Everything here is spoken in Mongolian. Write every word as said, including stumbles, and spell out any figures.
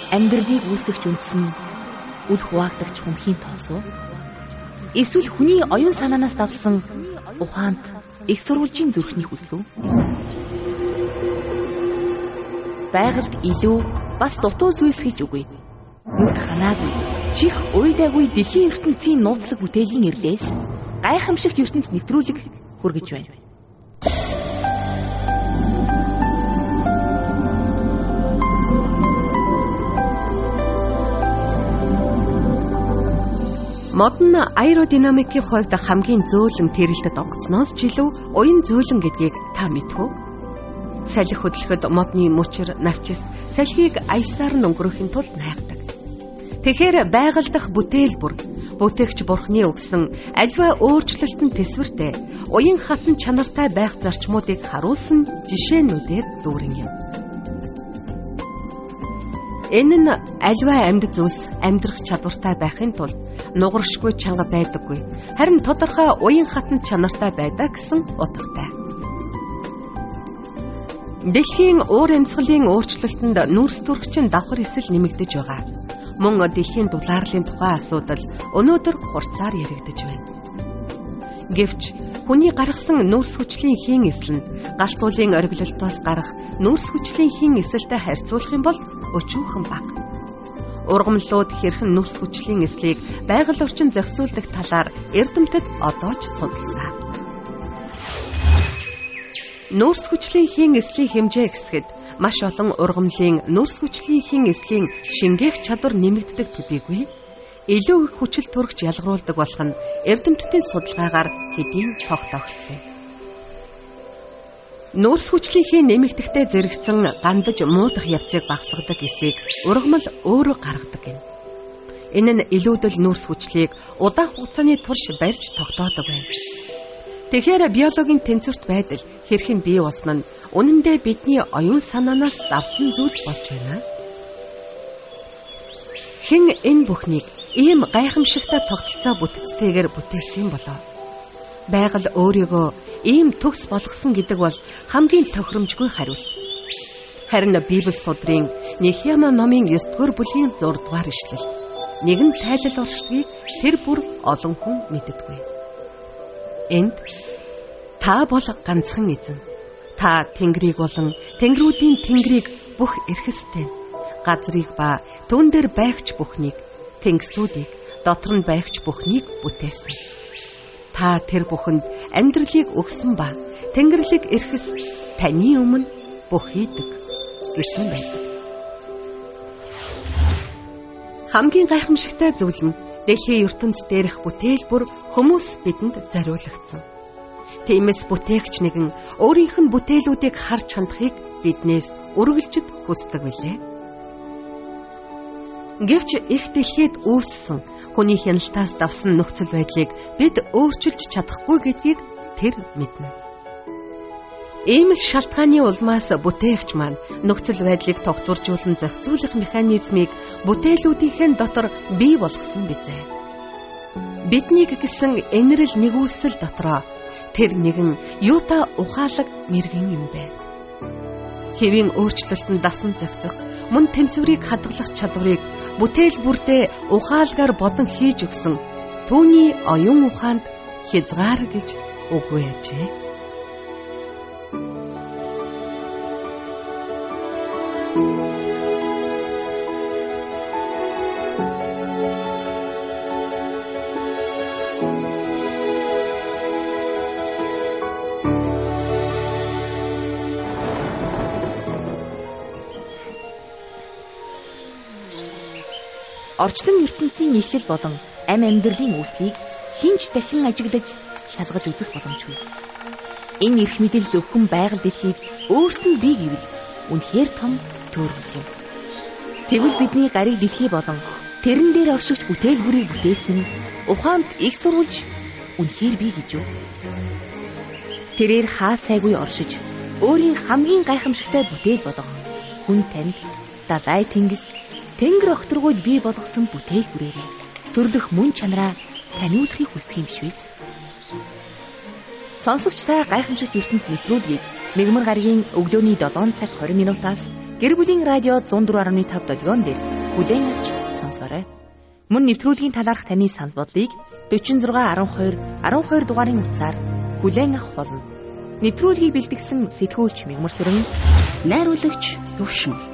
амьдралыг үүсгэж үндэс нь үл хуваагдагч хүмхийн тоос уу? Эсвэл хүний оюун санаанаас давсан ухаанд их сурвалжийн зүрхний хүсэл үү? Байгальд илүү бас дутуу зүйлс хийж үгүй. Нүд ханаагүй, чих уйдаагүй дэлхийн ертөнцийн нууцлаг бүтээлийн ирлээс гайхамшигт ертөнд нэвтрүүлэг хүргэж байна. Модон аэродинамикийн хувьд хамгийн зөөлөн тэрэлтэд онгоцноос ч илүү уян зөөлөн гэдгийг та мэдэх үү? Салхи хөдлөхөд модны мөчр, навчис, салхийг аясаар нь өнгөрөөхийн тулд найгадаг. Тэгэхээр байгаль дахь бүтээл бүр, бүтээгч бурхны өгсөн аливаа өөрчлөлтөнд тэсвэртэй, уян хатан чанартай байх зарчмуудыг харуулсан жишээнүүдээр дүүрэн юм. Энэ нь аливаа амьд зүйлс амьдрах чадвартай байхын тулд нугаршгүй чанга байдаггүй. Харин тодорхой уян хатан чанартай байдаг гэсэн утгатай. Дэлхийн уур амьсгалын өөрчлөлтөнд нүүрс төрөгчин давхар эсэл нэмэгдэж байгаа. Мөн дэлхийн дулаарлын тухай асуудал өнөөдөр хурцаар яригдж байна. Гэвч хүний гаргасан нүүрс хүчлийн хийн эсэл нь галтуулын оргилолтоос гарах нүүрс хүчлийн хийн эсэлтэй харьцуулах юм бол өчүүхэн бага. Ургамлууд хэрхэн нүүрс хүчлийн эслийг байгаль орчин зохицуулдаг талаар эрдэмтэд одоо ч судалсан. Нүүрс хүчлийн хийн эслийн хэмжээ гэсгэд маш олон ургамлын нүүрс хүчлийн хийн эслийн шингээх чадвар нэмэгддэг төдийгүй илүү их хүчил төрөгч ялгаруулдаг болох нь эрдэмтдийн судалгаагаар хэдийн тогтоогдсон. Нүүрс хүчлийн хийн нэмэгдэхтэй зэрэгцэн гандаж муудах явцыг багасгадаг эсийг ургамал өөрөө гаргадаг юм. Энэ нь илүүдэл нүүрс хүчлийг удаан хугацааны турш барьж тогтоодог байна. Тэгэхээр биологийн тэнцвэрт байдал хэрхэн бий болсон нь үнэндээ бидний оюун санаанаас давсан зүйл болж байна. Хэн энэ бүхнийг ийм гайхамшигтай тогтолцоо бүтцтэйгээр бүтээсэн болоо? Байгаль өөрийгөө ийм төгс болгосон гэдэг бол хамгийн тохиромжгүй хариулт. Харин Библи судрын Нехемия номын ёс дугаар бүлгийн зураг дугаар ишлэл нэгэн тайлал оршдгийг тэр бүр олон хүн мэддэггүй. Энд та бол ганцхан эзэн. Та Тэнгэрийг болон тэнгэрүүдийн Тэнгэрийг бүх эрхэстэй, газрыг ба түүн дээр байгч бүхнийг, тэнгислүүдийг, дотор нь байгч бүхнийг бүтээсэн. Та тэр бүхэнд амьдралыг өгсөн ба тэнгэрлэг эрхэс таны өмнө бүх хийдэг гэсэн байдаг. Хамгийн гайхамшигтай зүйл нь дэлхийн ертөнд дээрх бүтээл бүр хүмүүс бидэнд зориулагдсан. Тиймээс бүтээгч нэгэн өөрийнх нь бүтээлүүдийг харж хандахыг биднээс үргэлжид хүсдэг билээ. Гэвч их дэлхийд үүссэн хүний хяналтаас давсан нөхцөл байдлыг бид өөрчилж чадахгүй гэдгийг тэр мэднэ. Ийм л шалтгааны улмаас бүтээгч маань нөхцөл байдлыг тогтворжуулан зохицуулах механизмыг бүтээлүүдийн дотор бий болгосон бизээ. Биднийг гэсэн энэрл нэгүүлсэл дотроо тэр нэгэн юутай ухаалаг мэргэн юм бэ. Хэвийн өөрчлөлтөнд дасан зохицох, мөн тэнцвэрийг хадгалах чадварыг бүтээл бүрдээ ухаалгаар бодон хийж өгсөн түүний оюун ухаанд хязгаар гэж үгүй ажээ. Орчлон ертөнцийн эхлэл болон амь амьдралын үүслийг хинч дахин ажиглаж шалгаж үзэх боломжгүй. Энэ эрх мэдэл зөвхөн байгаль дэлхийд өөрт нь бий гэвэл үнэхээр том төөрөмөл юм. Тэгвэл бидний гариг дэлхий болон тэрэн дээр оршигч бүтээл бүрийг бүтээсэн ухаанд их сурвалж үнэхээр бий гэж юу? Тэрээр хаа сайгүй оршиж өөрийн хамгийн гайхамшигтай бүтээл болгох хүн танд далай тэнгис Тэнгэр огторгойд бий болгосон бүтээл бүрээрээ төрлөх мөн чанараа таниулахыг хүсдэг юм биш үү? Сонсогч та гайхамшигт ертөнд нэвтрүүлгийг Мегмар гарагийн өглөөний долоон цаг хорин минутаас гэр бүлийн радио one oh four point five долгион дээр Хүлээн авч сонсоорой. Мөн нэвтрүүлгийн талаарх таны санал бодлыг дөрвөн зургаан арван хоёр арван хоёр дугаарын утсаар хүлээн авах болно. Нэвтрүүлгийг бэлтгэсэн сэтгүүлч Мигмар Сүрэн, найруулагч Төвшин.